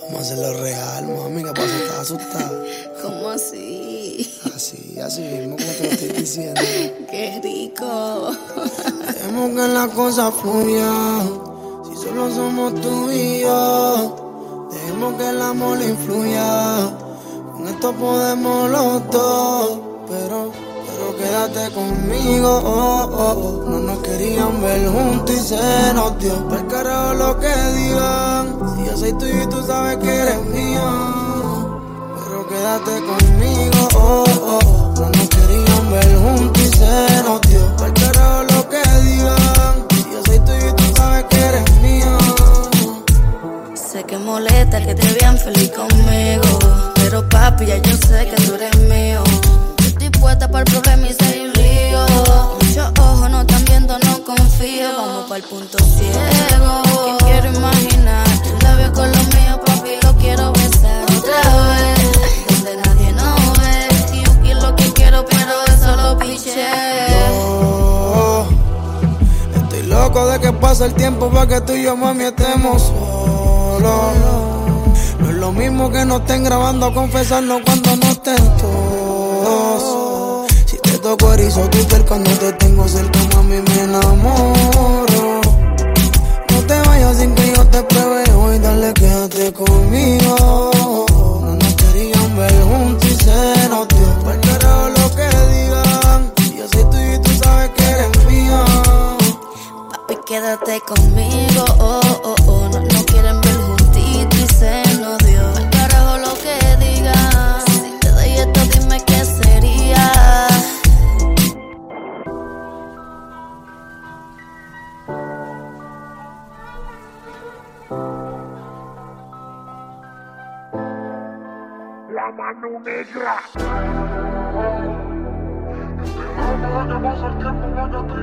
Vamos a hacerlo real, mami. ¿Qué pasa? ¿Estás asustada? ¿Cómo así? Así mismo como te lo estoy diciendo. ¡Qué rico! Dejemos que la cosa fluya. Si solo somos tú y yo. Dejemos que el amor influya. Con esto podemos los dos. Pero quédate conmigo. No nos querían ver juntos y se nos dio. Pa'l carajo lo que digan. Si yo soy tuyo y tú sabes que eres mío. Pero quédate conmigo. No nos querían ver juntos y se nos dio. Pa'l carajo lo que digan. Si yo soy tuyo y tú sabes que eres mío. Sé que molesta que te vean feliz conmigo, pero papi, ya yo sé que tú eres mío. Yo estoy puesta para el problema y soy un lío. Muchos ojos no están viendo, no confío. Vamos para el punto ciego. Que quiero imaginar tus labios con los míos, papi, lo quiero besar otra vez, donde nadie nos ve. Y yo quiero lo que quiero, pero eso lo piché. Estoy loco de que pase el tiempo para que tú y yo, mami, estemos solos. No es lo mismo que nos estén grabando a confesarnos cuando no estén todos. Si te toco erizo tu piel cuando te tengo cerca, mami, me enamoro. No te vayas sin que yo te pruebe hoy, dale, quédate conmigo. No nos querían ver juntos y se nos dio. Pa'l carajo lo que digan. Si yo soy tuyo y tú sabes que eres mío. Papi, quédate conmigo. No quieren ver juntito y se nos dio. Al carajo lo que digan. Si te doy esto, dime qué sería. La mano negra. Que pasa el tiempo para que te